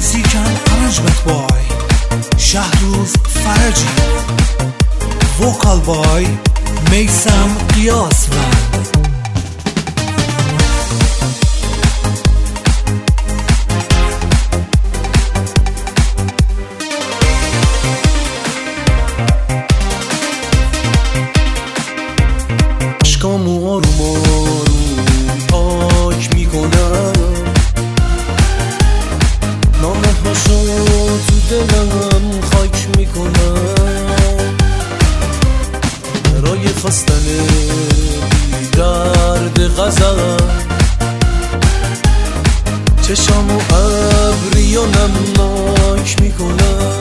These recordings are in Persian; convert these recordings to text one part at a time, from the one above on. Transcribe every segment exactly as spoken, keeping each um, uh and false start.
Music and arrangement by Shahruz Faraji. Vocal by Meysam Qiyasvand. عشقامو آروم آروم پاک میکنم، نامه هاشو تو دلم خاک میکنم، برای خواستن بی درد غزل چشامو ابری و نمناک میکنم.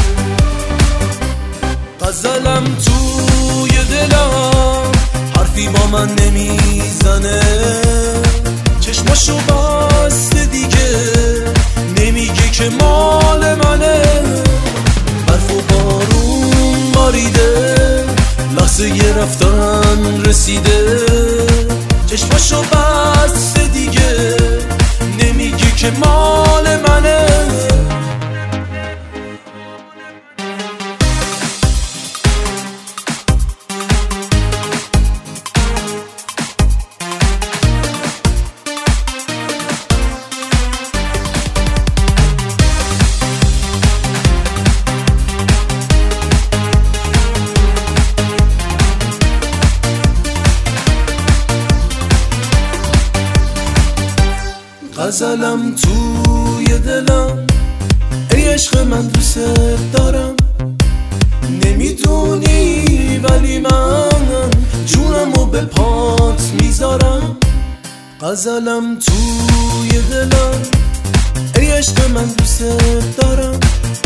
غزلم توی دلم حرفی با من نمیزنه، چشماشو بسته دیگه نمیگه که مال منه. برف و بارون باریده، لحظه یه رفتن رسیده، چشماشو بسته دیگه نمیگه که مال منه. غزلم توی دلم، ای عشق من دوست دارم، نمیدونی ولی من جونمو به پات میذارم. غزلم توی دلم، ای عشق من دوست دارم،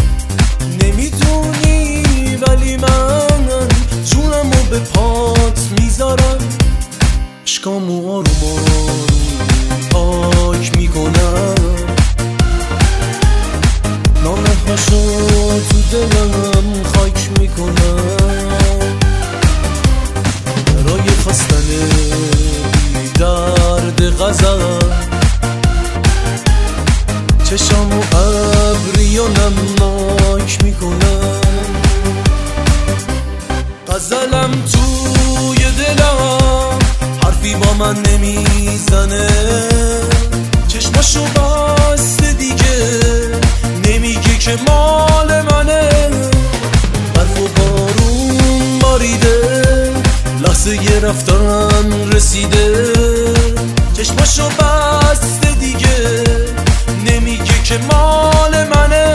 نمیدونی ولی من جونمو به پات میذارم. عشقامو آروم آروم پاک میکنم، نامه هاشو تو دلم خاک میکنم، برای خواستن بی درد غزل چشامو ابری و نمناک میکنم. غزلم توی دلم حرفی با من نمیزنه، چشماشو بسته دیگه نمیگه که مال منه. برف و بارون باریده، لحظه یه رفتن رسیده، چشماشو بسته دیگه نمیگه که مال منه.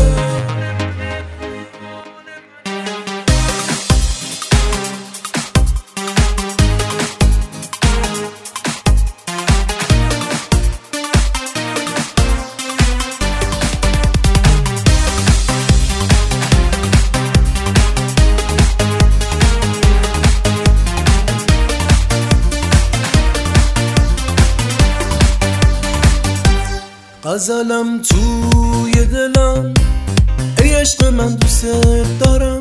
غزلم توی دلم، ای عشق من دوست دارم،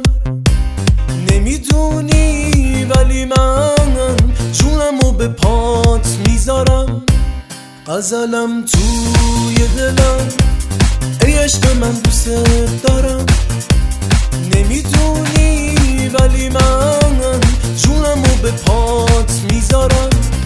نمیدونی ولی من جونمو به پات میذارم. غزلم توی دلم، ای عشق من دوست دارم، نمیدونی ولی من جونمو به پات میذارم.